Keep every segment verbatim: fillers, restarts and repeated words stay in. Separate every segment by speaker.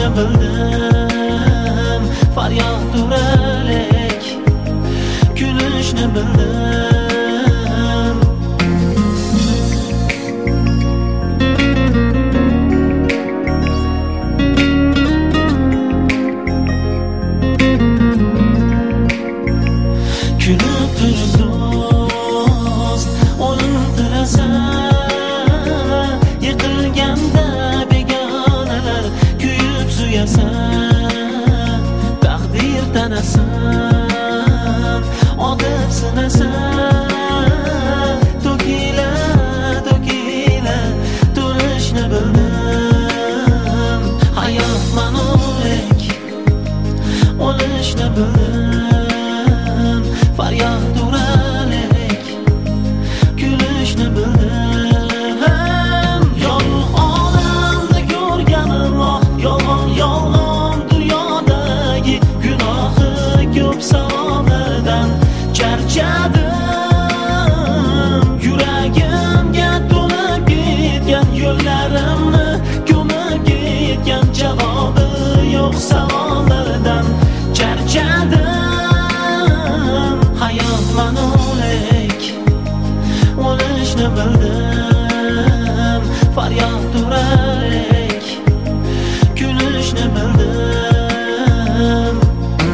Speaker 1: Kulishni bildim, faryod uralik. Kulishni bildim. Kulib turib do'st, o'lim tilasa, yiqilganda begonalar kuyib suyasan, taqdir tanasan, odib sinasan, to'kila to'kila turishni bildim. Hayot manolik, o'lishni bildim, faryod uralik, kulishni bildim. Yorug' olamda ko'rganim oh, yolg'on yolg'on dunyodagi gunohi ko'p savoblardan charchadim. Yuragimga to'lib ketgan yo'llarimni ko'mib ketgan, javobi yo'q savollardan charchadim. Hayot manolik, o'lishni bildim, faryod uralik, kulishni bildim.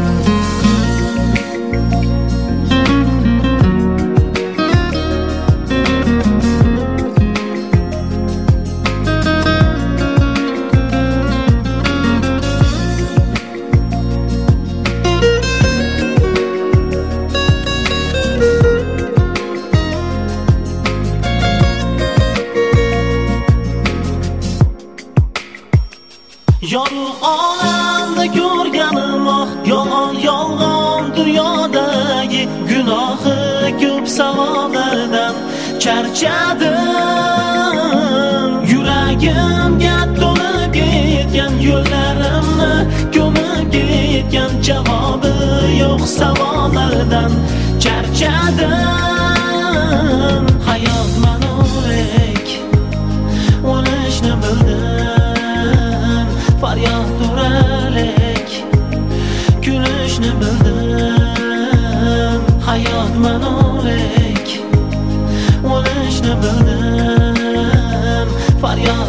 Speaker 1: Yorug' olamda ko'rganim oh, yolg'on yolg'on dunyodagi gunohi ko'p savoblardan charchadim. Yuragimga to'lib ketgan yo'llarimni ko'mib ketgan, javobi yo'q savollardan charchadim. Hayot manolik, o'lishni bildim, faryod uralik, kulishni bildim. Hayot manolik, o'lishni bildim, faryod